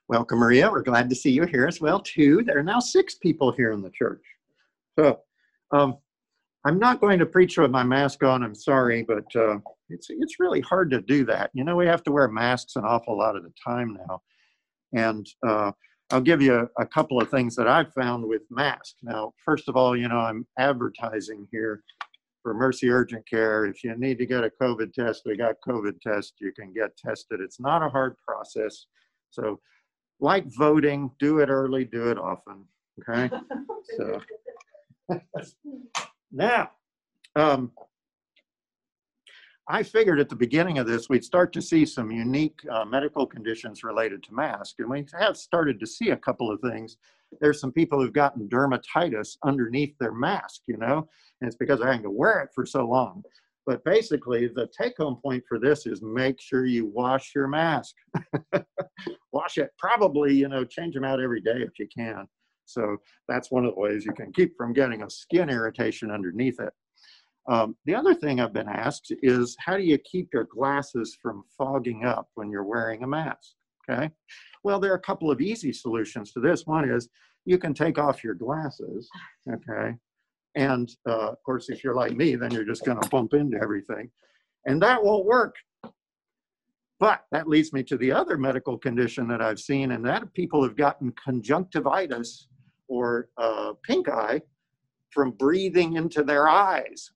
Welcome, Maria. We're glad to see you here as well, too. There are now 6 people here in the church. So I'm not going to preach with my mask on. I'm sorry, but it's really hard to do that. You know, we have to wear masks an awful lot of the time now. And I'll give you a couple of things that I've found with masks. Now, first of all, you know, I'm advertising here for Mercy Urgent Care. If you need to get a COVID test, we got COVID tests. You can get tested. It's not a hard process. So like voting, do it early, do it often, okay? So now, I figured at the beginning of this, we'd start to see some unique medical conditions related to masks, and we have started to see a couple of things. There's some people who've gotten dermatitis underneath their mask, you know, and it's because they're having to wear it for so long. But basically, the take-home point for this is make sure you wash your mask. Wash it, probably, you know, change them out every day if you can. So that's one of the ways you can keep from getting a skin irritation underneath it. The other thing I've been asked is, how do you keep your glasses from fogging up when you're wearing a mask, okay? Well, there are a couple of easy solutions to this. One is you can take off your glasses, okay? And of course, if you're like me, then you're just gonna bump into everything. And that won't work. But that leads me to the other medical condition that I've seen, and that people have gotten conjunctivitis or pink eye from breathing into their eyes.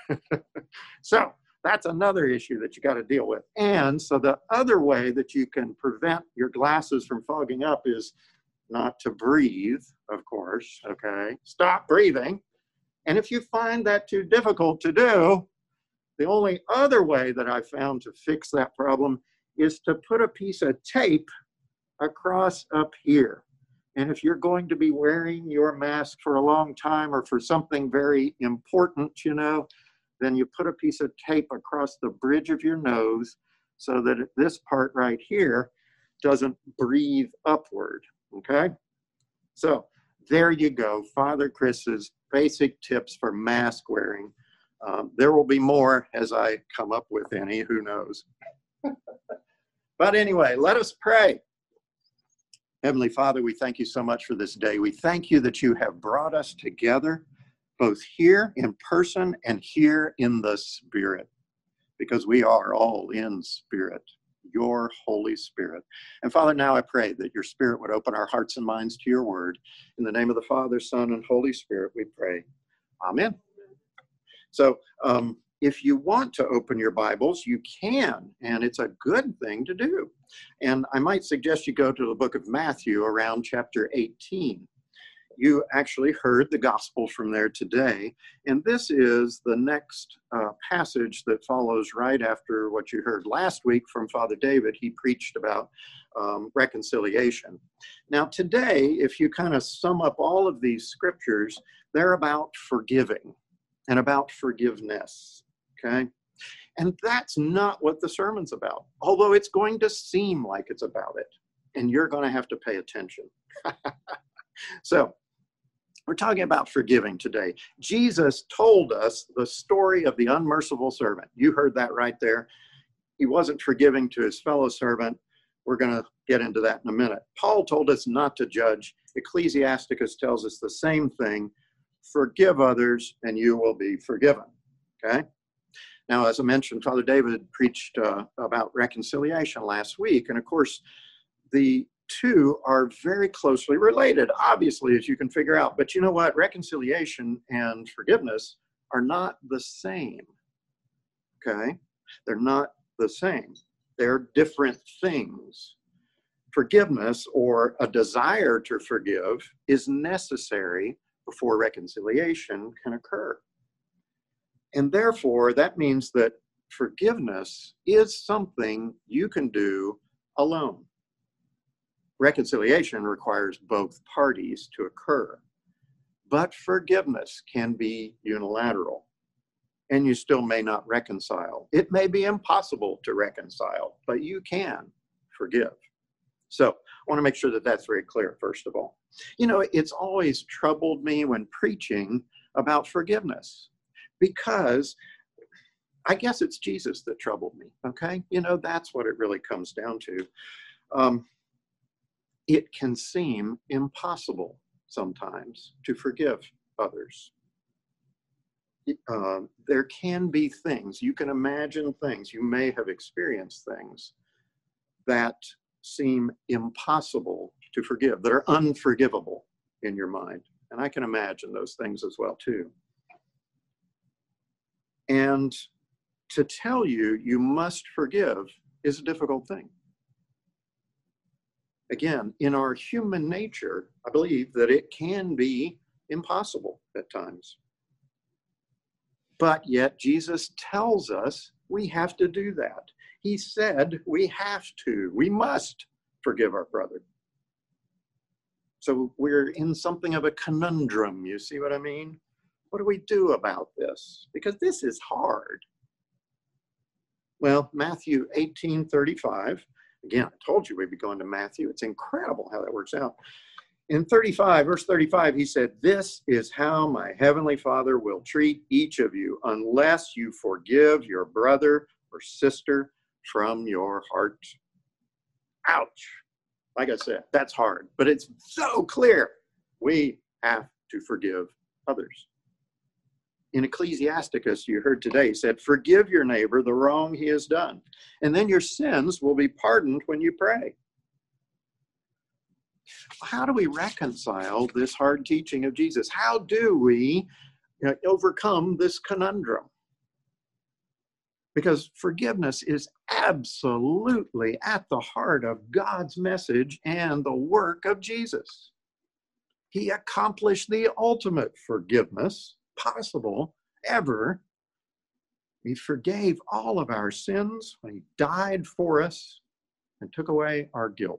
So that's another issue that you got to deal with. And so the other way that you can prevent your glasses from fogging up is not to breathe, of course, okay? Stop breathing. And if you find that too difficult to do, the only other way that I found to fix that problem is to put a piece of tape across up here. And if you're going to be wearing your mask for a long time or for something very important, you know, then you put a piece of tape across the bridge of your nose so that this part right here doesn't breathe upward, okay? So there you go, Father Chris's basic tips for mask wearing. There will be more as I come up with any, who knows. But anyway, let us pray. Heavenly Father, we thank you so much for this day. We thank you that you have brought us together, both here in person and here in the Spirit, because we are all in Spirit, your Holy Spirit. And Father, now I pray that your Spirit would open our hearts and minds to your word. In the name of the Father, Son, and Holy Spirit, we pray. Amen. So if you want to open your Bibles, you can, and it's a good thing to do. And I might suggest you go to the book of Matthew around chapter 18. You actually heard the gospel from there today, and this is the next passage that follows right after what you heard last week from Father David. He preached about reconciliation. Now today, if you kind of sum up all of these scriptures, they're about forgiving and about forgiveness, okay? And that's not what the sermon's about, although it's going to seem like it's about it, and you're going to have to pay attention. So, we're talking about forgiving today. Jesus told us the story of the unmerciful servant. You heard that right there. He wasn't forgiving to his fellow servant. We're going to get into that in a minute. Paul told us not to judge. Ecclesiasticus tells us the same thing. Forgive others and you will be forgiven. Okay? Now, as I mentioned, Father David preached about reconciliation last week. And of course, the two are very closely related, obviously, as you can figure out. But you know what? Reconciliation and forgiveness are not the same. Okay? They're not the same. They're different things. Forgiveness, or a desire to forgive, is necessary before reconciliation can occur. And therefore, that means that forgiveness is something you can do alone. Reconciliation requires both parties to occur, but forgiveness can be unilateral, and you still may not reconcile. It may be impossible to reconcile, but you can forgive. So I want to make sure that that's very clear, first of all. You know, it's always troubled me when preaching about forgiveness, because I guess it's Jesus that troubled me, okay? You know, that's what it really comes down to. it can seem impossible sometimes to forgive others. There can be things, you can imagine things, you may have experienced things that seem impossible to forgive, that are unforgivable in your mind. And I can imagine those things as well too. And to tell you, you must forgive is a difficult thing. Again, in our human nature, I believe that it can be impossible at times. But yet Jesus tells us we have to do that. He said we have to, we must forgive our brother. So we're in something of a conundrum, you see what I mean? What do we do about this? Because this is hard. Well, Matthew 18:35, again, I told you we'd be going to Matthew. It's incredible how that works out. In verse 35, he said, "This is how my heavenly Father will treat each of you unless you forgive your brother or sister from your heart." Ouch. Like I said, that's hard, but it's so clear. We have to forgive others. In Ecclesiasticus, you heard today, said, "Forgive your neighbor the wrong he has done, and then your sins will be pardoned when you pray." How do we reconcile this hard teaching of Jesus? How do we overcome this conundrum? Because forgiveness is absolutely at the heart of God's message and the work of Jesus. He accomplished the ultimate forgiveness possible ever. He forgave all of our sins when he died for us and took away our guilt.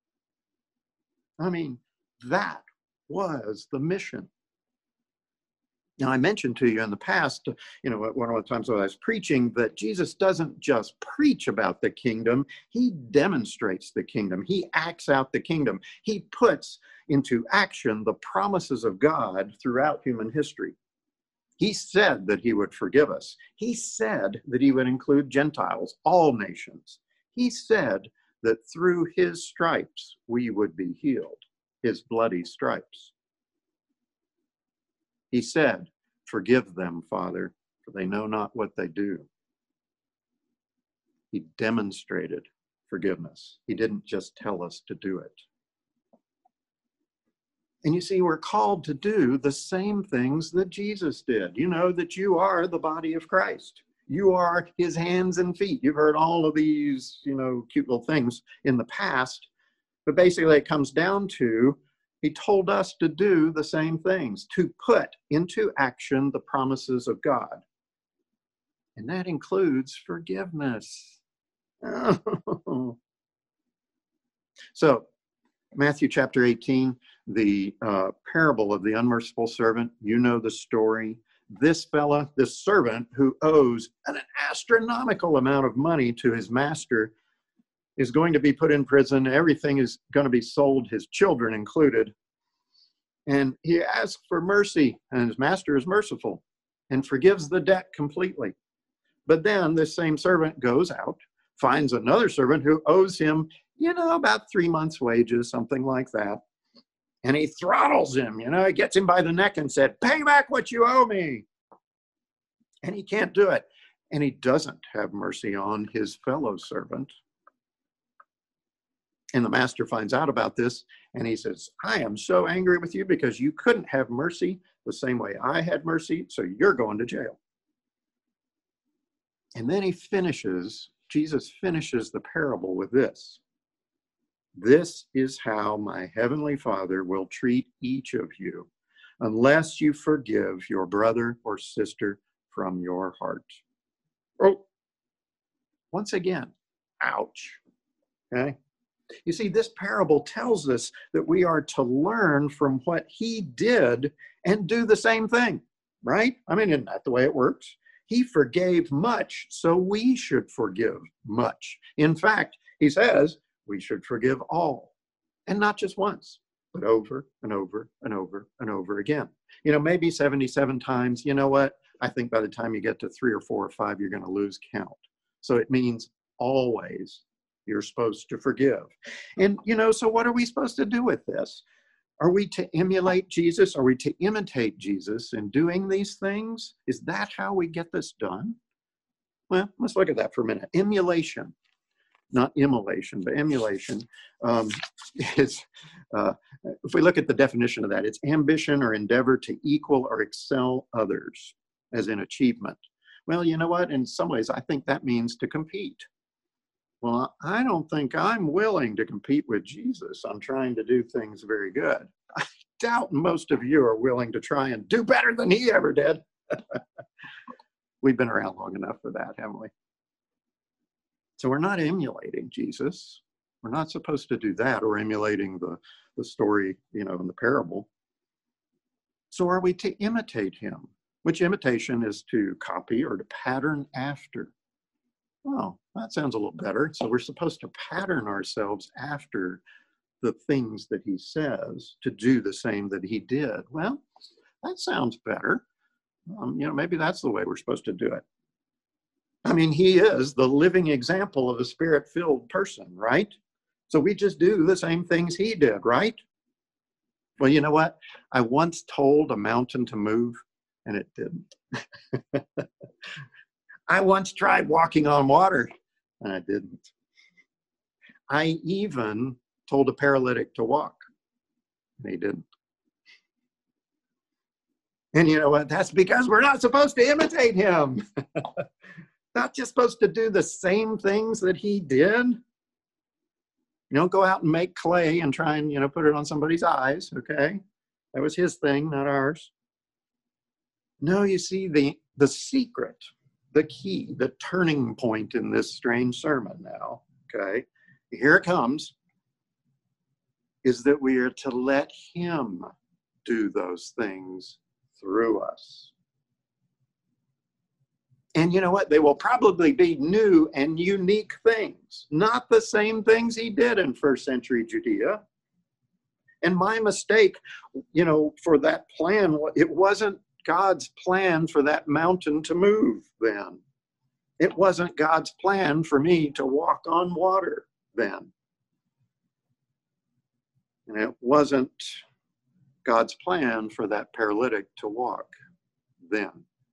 I mean, that was the mission. Now, I mentioned to you in the past, one of the times when I was preaching, that Jesus doesn't just preach about the kingdom, he demonstrates the kingdom. He acts out the kingdom. He puts into action the promises of God throughout human history. He said that he would forgive us. He said that he would include Gentiles, all nations. He said that through his stripes we would be healed, his bloody stripes. He said, "Forgive them, Father, for they know not what they do." He demonstrated forgiveness. He didn't just tell us to do it. And you see, we're called to do the same things that Jesus did. You know that you are the body of Christ. You are his hands and feet. You've heard all of these, cute little things in the past. But basically, it comes down to, he told us to do the same things, to put into action the promises of God. And that includes forgiveness. So, Matthew chapter 18, the parable of the unmerciful servant. You know the story. This servant who owes an astronomical amount of money to his master, is going to be put in prison. Everything is going to be sold, his children included. And he asks for mercy, and his master is merciful and forgives the debt completely. But then this same servant goes out, finds another servant who owes him, about 3 months' wages, something like that. And he throttles him, he gets him by the neck and said, "Pay back what you owe me." And he can't do it. And he doesn't have mercy on his fellow servant. And the master finds out about this, and he says, "I am so angry with you because you couldn't have mercy the same way I had mercy, so you're going to jail." And then Jesus finishes the parable with this. "This is how my heavenly Father will treat each of you, unless you forgive your brother or sister from your heart." Oh, once again, ouch. Okay? You see, this parable tells us that we are to learn from what he did and do the same thing, right? I mean, isn't that the way it works? He forgave much, so we should forgive much. In fact, he says we should forgive all, and not just once, but over and over and over and over again. Maybe 77 times. You know what? I think by the time you get to 3 or 4 or 5, you're going to lose count. So it means always You're supposed to forgive. And, so what are we supposed to do with this? Are we to emulate Jesus? Are we to imitate Jesus in doing these things? Is that how we get this done? Well, let's look at that for a minute. Emulation, not immolation, but emulation is, if we look at the definition of that, it's ambition or endeavor to equal or excel others, as in achievement. Well, you know what? In some ways, I think that means to compete. Well, I don't think I'm willing to compete with Jesus on trying to do things very good. I doubt most of you are willing to try and do better than he ever did. We've been around long enough for that, haven't we? So we're not emulating Jesus. We're not supposed to do that, or emulating the story, in the parable. So are we to imitate him? Which imitation is to copy or to pattern after. Well, that sounds a little better. So we're supposed to pattern ourselves after the things that he says, to do the same that he did. Well, that sounds better. Maybe that's the way we're supposed to do it. I mean, he is the living example of a spirit-filled person, right? So we just do the same things he did, right? Well, you know what? I once told a mountain to move, and it didn't. I once tried walking on water, and I didn't. I even told a paralytic to walk, and he didn't. And you know what? That's because we're not supposed to imitate him. Not just supposed to do the same things that he did. You don't go out and make clay and try and, put it on somebody's eyes, okay? That was his thing, not ours. No, you see, the secret, the key, the turning point in this strange sermon now, okay? Here it comes, is that we are to let him do those things through us. And you know what? They will probably be new and unique things, not the same things he did in first century Judea. And my mistake, for that plan, it wasn't God's plan for that mountain to move then. It wasn't God's plan for me to walk on water then. And it wasn't God's plan for that paralytic to walk then.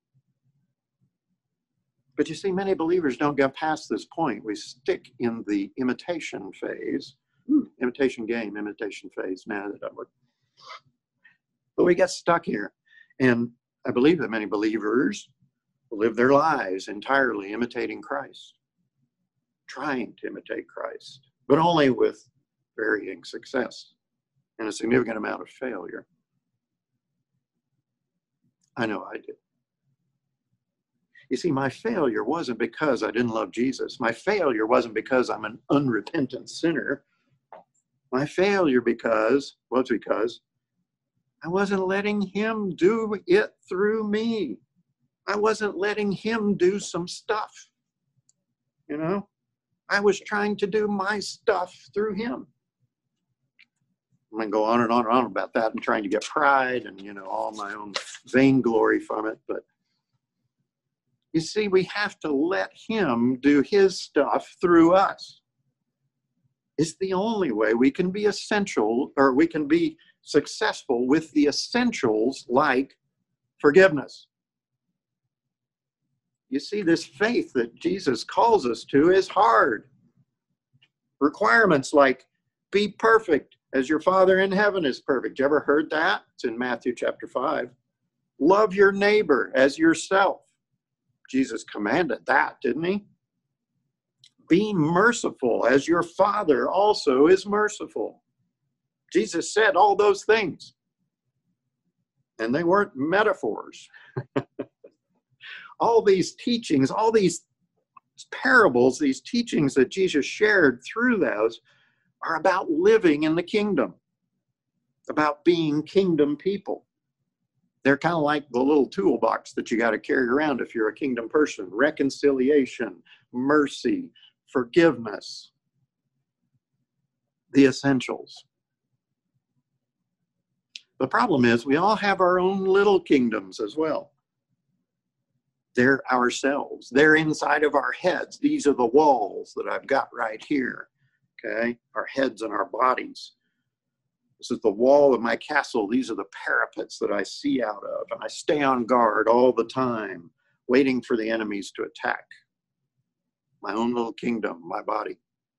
But you see, many believers don't get past this point. We stick in the imitation phase, imitation game, imitation phase. Nah, that doesn't work. But we get stuck here. And I believe that many believers live their lives entirely imitating Christ, trying to imitate Christ, but only with varying success and a significant amount of failure. I know I did. You see, my failure wasn't because I didn't love Jesus. My failure wasn't because I'm an unrepentant sinner. My failure was because I wasn't letting him do it through me. I wasn't letting him do some stuff. I was trying to do my stuff through him. I'm going to go on and on and on about that and trying to get pride and, all my own vainglory from it. But you see, we have to let him do his stuff through us. It's the only way we can be we can be successful with the essentials like forgiveness. You see, this faith that Jesus calls us to is hard. Requirements like be perfect as your Father in heaven is perfect. You ever heard that? It's in Matthew chapter 5. Love your neighbor as yourself. Jesus commanded that, didn't he? Be merciful as your Father also is merciful. Jesus said all those things. And they weren't metaphors. All these teachings, all these parables, these teachings that Jesus shared through those are about living in the kingdom, about being kingdom people. They're kind of like the little toolbox that you got to carry around if you're a kingdom person. Reconciliation, mercy, forgiveness, the essentials. The problem is we all have our own little kingdoms as well. They're ourselves. They're inside of our heads. These are the walls that I've got right here. Okay? Our heads and our bodies. This is the wall of my castle. These are the parapets that I see out of. And I stay on guard all the time, waiting for the enemies to attack. My own little kingdom, my body.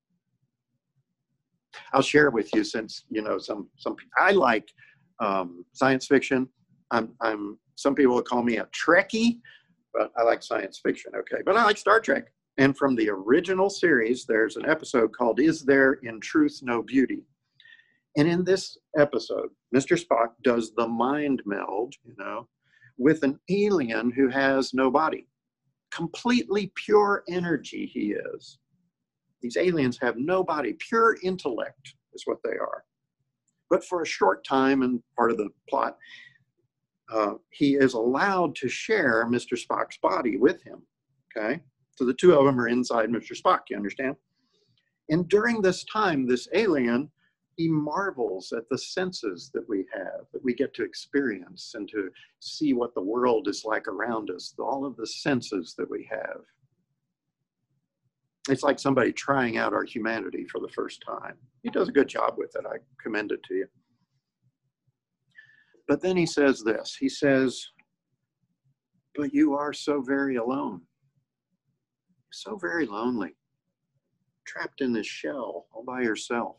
I'll share with you, since, you know, some I like science fiction. Some people will call me a Trekkie, but I like science fiction, okay? But I like Star Trek. And from the original series, there's an episode called Is There in Truth No Beauty? And in this episode, Mr. Spock does the mind meld, you know, with an alien who has no body. Completely pure energy he is. These aliens have no body. Pure intellect is what they are. But for a short time, and part of the plot, he is allowed to share Mr. Spock's body with him, okay? So the two of them are inside Mr. Spock, you understand? And during this time, this alien, he marvels at the senses that we have, that we get to experience and to see what the world is like around us, all of the senses that we have. It's like somebody trying out our humanity for the first time. He does a good job with it. I commend it to you. But then he says this. He says, but you are so very alone. So very lonely. Trapped in this shell all by yourself.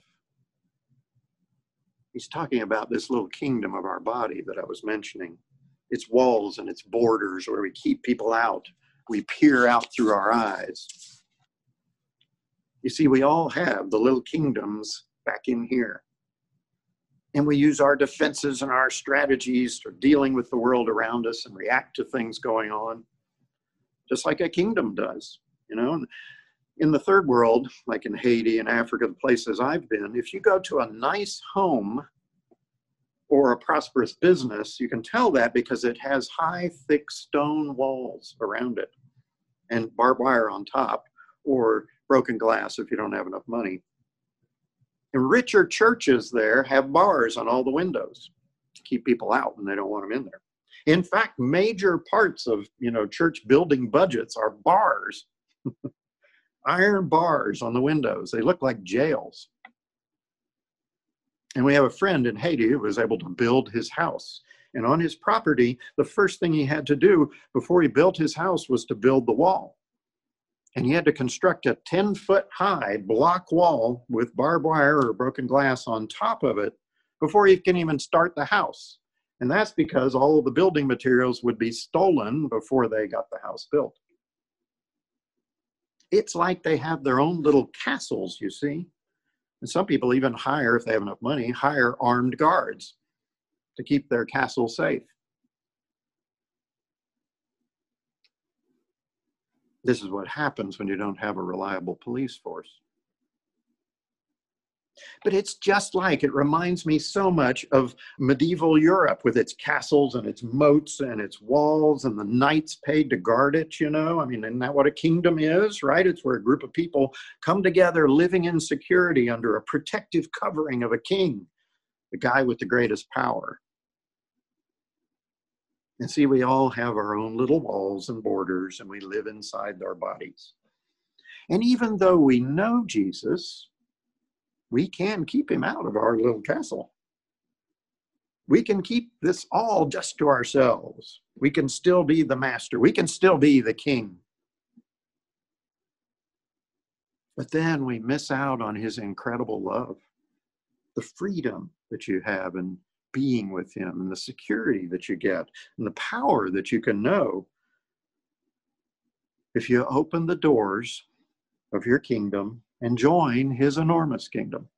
He's talking about this little kingdom of our body that I was mentioning. Its walls and its borders where we keep people out. We peer out through our eyes. You see, we all have the little kingdoms back in here. And we use our defenses and our strategies for dealing with the world around us and react to things going on, just like a kingdom does, you know. In the third world, like in Haiti and Africa, the places I've been, if you go to a nice home or a prosperous business, you can tell that because it has high, thick stone walls around it and barbed wire on top, or broken glass if you don't have enough money. And richer churches there have bars on all the windows to keep people out when they don't want them in there. In fact, major parts of, you know, church building budgets are bars. Iron bars on the windows. They look like jails. And we have a friend in Haiti who was able to build his house. And on his property, the first thing he had to do before he built his house was to build the wall. And he had to construct a 10-foot high block wall with barbed wire or broken glass on top of it before he can even start the house. And that's because all of the building materials would be stolen before they got the house built. It's like they have their own little castles, you see. And some people even hire, if they have enough money, hire armed guards to keep their castle safe. This is what happens when you don't have a reliable police force. But it's just like, it reminds me so much of medieval Europe with its castles and its moats and its walls and the knights paid to guard it, you know. I mean, isn't that what a kingdom is, right? It's where a group of people come together living in security under a protective covering of a king, the guy with the greatest power. And see, we all have our own little walls and borders, and we live inside our bodies. And even though we know Jesus, we can keep him out of our little castle. We can keep this all just to ourselves. We can still be the master. We can still be the king. But then we miss out on his incredible love, the freedom that you have in being with him, and the security that you get, and the power that you can know if you open the doors of your kingdom and join his enormous kingdom.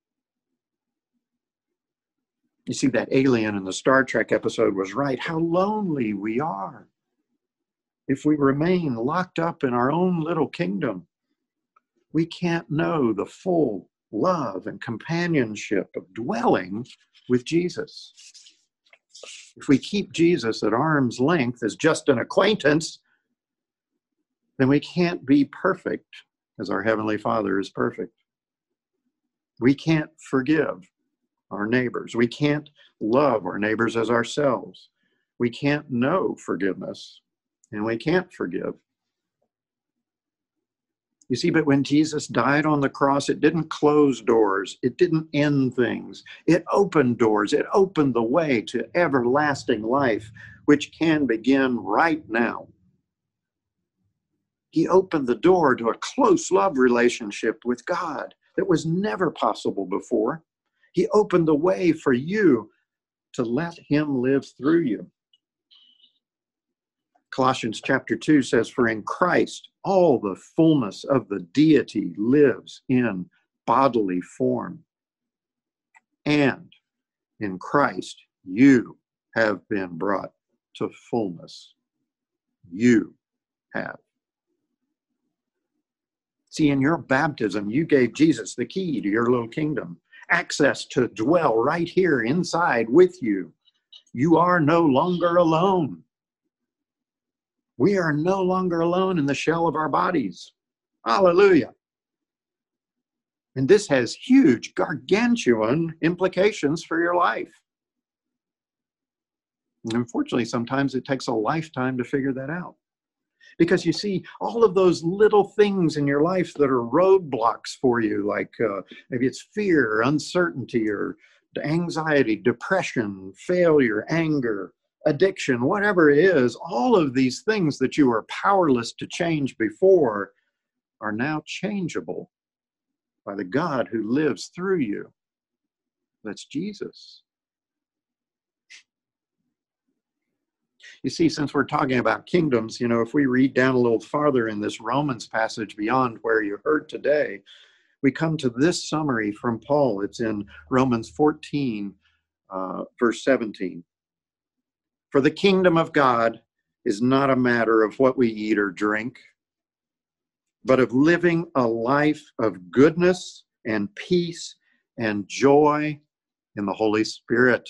You see, that alien in the Star Trek episode was right. How lonely we are if we remain locked up in our own little kingdom. We can't know the full love and companionship of dwelling with Jesus. If we keep Jesus at arm's length as just an acquaintance, then we can't be perfect as our Heavenly Father is perfect. We can't forgive our neighbors. We can't love our neighbors as ourselves. We can't know forgiveness and we can't forgive. You see, but when Jesus died on the cross, it didn't close doors. It didn't end things. It opened doors. It opened the way to everlasting life, which can begin right now. He opened the door to a close love relationship with God that was never possible before. He opened the way for you to let him live through you. Colossians chapter 2 says, "For in Christ all the fullness of the deity lives in bodily form. And in Christ you have been brought to fullness." You have. See, in your baptism, you gave Jesus the key to your little kingdom, access to dwell right here inside with you. You are no longer alone. We are no longer alone in the shell of our bodies. Hallelujah. And this has huge, gargantuan implications for your life. And unfortunately, sometimes it takes a lifetime to figure that out. Because you see, all of those little things in your life that are roadblocks for you, like maybe it's fear, uncertainty, or anxiety, depression, failure, anger, addiction, whatever it is, all of these things that you were powerless to change before are now changeable by the God who lives through you. That's Jesus. You see, since we're talking about kingdoms, if we read down a little farther in this Romans passage beyond where you heard today, we come to this summary from Paul. It's in Romans 14, verse 17. "For the kingdom of God is not a matter of what we eat or drink, but of living a life of goodness and peace and joy in the Holy Spirit."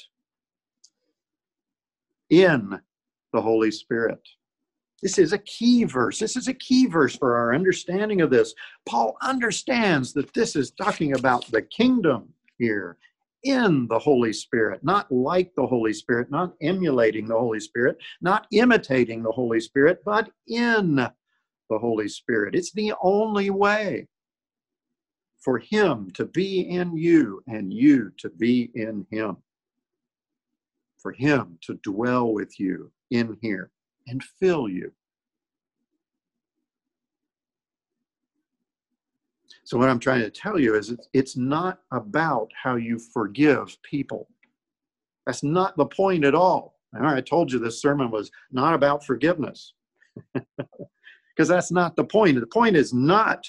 In the Holy Spirit. This is a key verse. This is a key verse for our understanding of this. Paul understands that this is talking about the kingdom here. In the Holy Spirit, not like the Holy Spirit, not emulating the Holy Spirit, not imitating the Holy Spirit, but in the Holy Spirit. It's the only way for him to be in you and you to be in him. For him to dwell with you in here and fill you. So what I'm trying to tell you is it's not about how you forgive people. That's not the point at all. I told you this sermon was not about forgiveness. Because that's not the point. The point is not,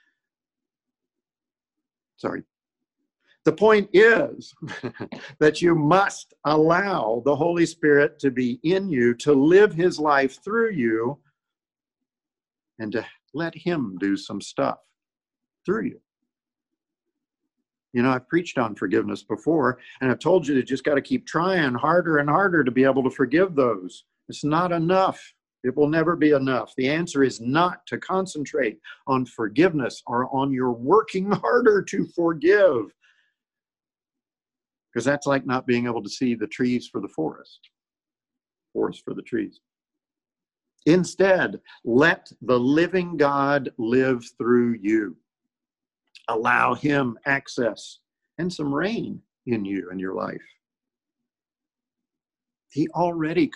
the point is that you must allow the Holy Spirit to be in you, to live his life through you, and to let him do some stuff through you. I've preached on forgiveness before, and I've told you to just got to keep trying harder and harder to be able to forgive those. It's not enough. It will never be enough. The answer is not to concentrate on forgiveness or on your working harder to forgive. Because that's like not being able to see the trees for the forest for the trees. Instead, let the living God live through you. Allow him access and some reign in you and your life. He already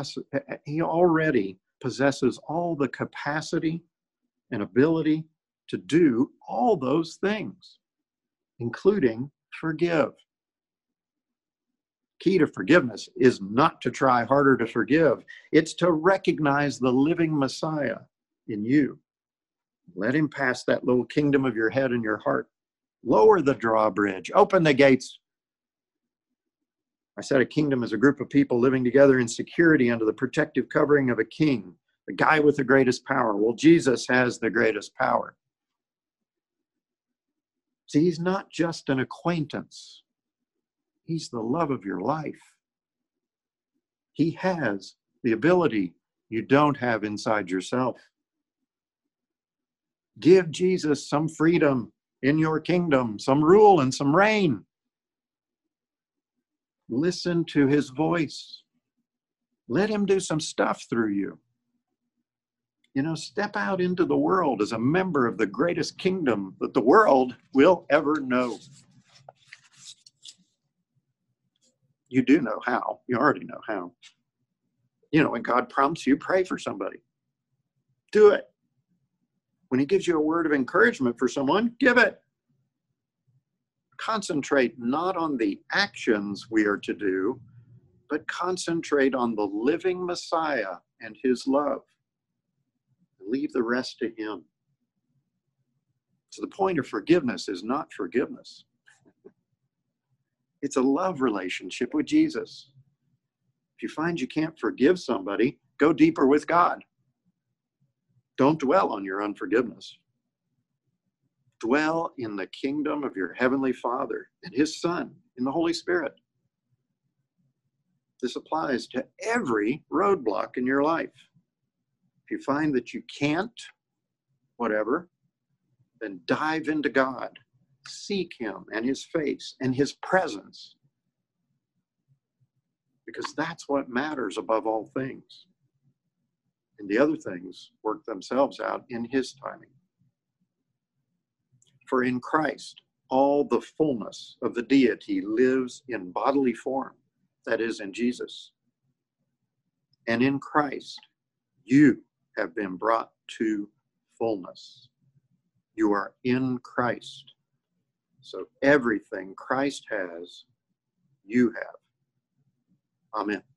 possesses all the capacity and ability to do all those things, including forgive. Key to forgiveness is not to try harder to forgive. It's to recognize the living Messiah in you. Let him pass that little kingdom of your head and your heart. Lower the drawbridge. Open the gates. I said a kingdom is a group of people living together in security under the protective covering of a king, the guy with the greatest power. Well, Jesus has the greatest power. See, he's not just an acquaintance. He's the love of your life. He has the ability you don't have inside yourself. Give Jesus some freedom in your kingdom, some rule and some reign. Listen to his voice. Let him do some stuff through you. Step out into the world as a member of the greatest kingdom that the world will ever know. You do know how. You already know how. When God prompts you, pray for somebody. Do it. When he gives you a word of encouragement for someone, give it. Concentrate not on the actions we are to do, but concentrate on the living Messiah and his love. Leave the rest to him. So the point of forgiveness is not forgiveness. It's a love relationship with Jesus. If you find you can't forgive somebody, go deeper with God. Don't dwell on your unforgiveness. Dwell in the kingdom of your heavenly Father and his Son in the Holy Spirit. This applies to every roadblock in your life. If you find that you can't, whatever, then dive into God. Seek him and his face and his presence. Because that's what matters above all things. And the other things work themselves out in his timing. For in Christ, all the fullness of the deity lives in bodily form, that is, in Jesus. And in Christ, you have been brought to fullness. You are in Christ. So everything Christ has, you have. Amen.